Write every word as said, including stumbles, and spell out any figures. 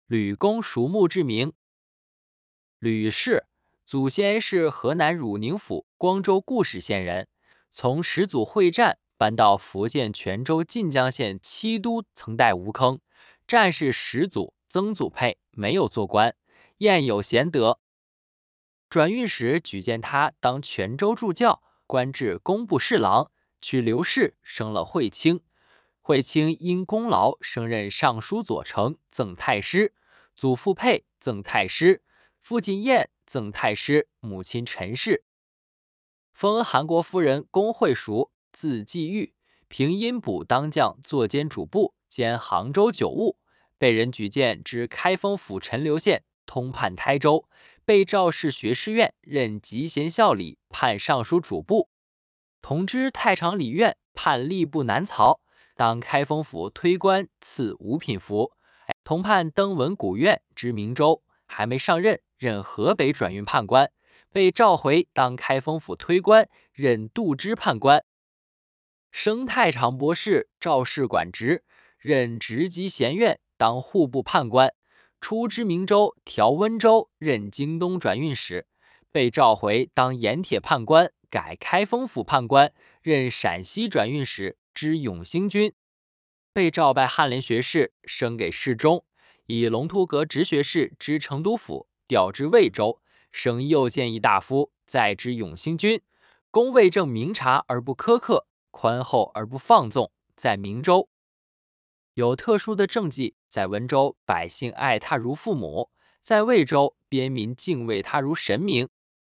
吕公叔墓之名。吕氏祖先是河南汝宁府光州固始县人，从始祖会战搬到福建泉州晋江县七都，曾代吴坑。战是始祖、曾祖辈，没有做官，晏有贤德。转运使举荐他当泉州助教，官至工部侍郎，娶刘氏，生了惠卿。惠卿因功劳升任尚书左丞，赠太师。祖父沛，赠太师；父亲晏，赠太师；母亲陈氏。封韩国夫人龚惠淑，字季玉，平阴补当将，坐监主簿，兼杭州酒务，被人举荐至开封府陈留县，通判台州，被召仕学士院，任集贤校理，判尚书主簿。同知太常理院，判吏部南曹，当开封府推官，赐五品符。同判登文古院，知明州，还没上任，任河北转运判官，被召回当开封府推官，任度支判官。升太常博士，赵氏管职，任直级贤院，当户部判官。出知明州，调温州，任京东转运使，被召回当盐铁判官，改开封府判官，任陕西转运使，知永兴军。被召拜翰林学士，升给侍中，以龙图阁直学士知成都府，调至魏州，升右谏议大夫，在知永兴军。公魏正明察而不苛刻，宽厚而不放纵，在明州有特殊的政绩，在温州百姓爱他如父母，在魏州边民敬畏他如神明。